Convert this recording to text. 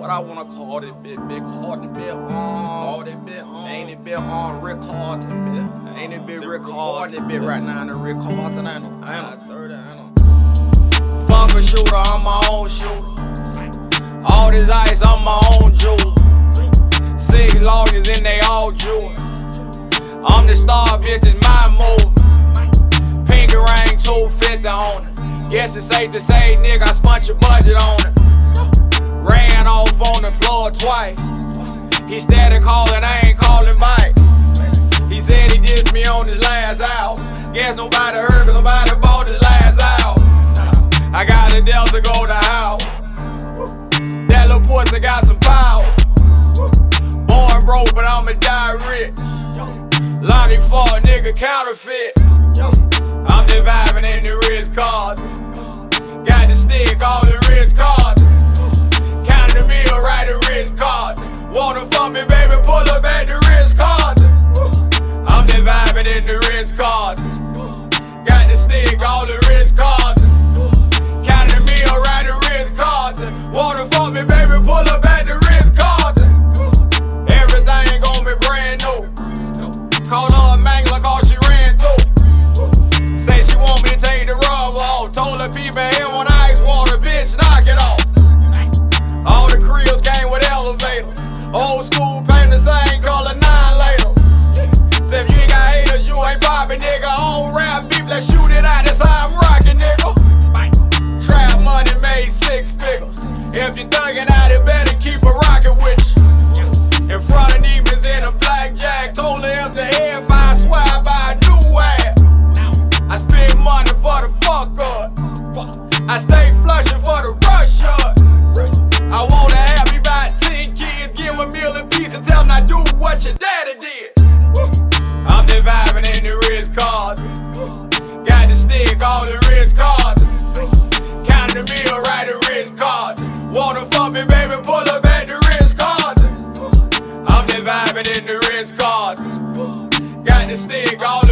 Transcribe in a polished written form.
What I wanna call this bitch, big Carter, bit on. Call this bit on. Ain't it bit on Rick Carlton, bit? Ain't it bit Rick Carlton, bit right now in the Rick Carlton? I know. Fuck a shooter, I'm my own shooter. All this ice, I'm my own jewel. 6 lawyers and they all jewel. I'm the star, bitch, it's my move. Pinky ring, 250 on it. Guess it's safe to say, nigga, I spent your budget on it. Ran off on the floor twice. He started calling, I ain't calling back. He said he dissed me on his last album. Guess nobody heard, cause nobody bought his last album. I got a Delta go to house. That little pussy got some power. Born broke, but I'ma die rich. Lonnie fuck nigga counterfeit. I'm just vibing in the Ritz cards. Got the stick, all the Ritz cards. Counting the meal, right the Ritz cards. Wanna fuck me, baby, pull up at the Ritz cards. I'm just vibing in the Ritz cards. Got the stick, all the Ritz cards. Counting the meal, right the Ritz cards. Wanna fuck me, baby, pull up at the Ritz cards. Everything gon' be brand new. Called her a mangler cause she ran through. Say she want me to take the rub off. Told her people here want ice water, bitch, knock it off. All the cribs came with elevators. Old school paint the same color, 9 laters. Said if you ain't got haters, you ain't poppin', nigga. On rap beef, let's shoot it out, that's how I'm rockin', nigga. Trap money made 6 figures. If you thuggin' out, it better keep a rocket with you. In front of demons in a blackjack. Told her if the head I swear I buy a new ass. I spend money for the fuck up. I stay flushin' for the rush up. I wanna have me about 10 kids. Give them a meal in peace and tell them I do what your daddy did. I'm just vibing in the Ritz cards. Got the stick, all the Ritz cards. Counting the meal, right the Ritz cards. Wanna fuck me, baby, pull up at the Ritz cards. I'm just vibing in the Ritz cards. Got the stick, all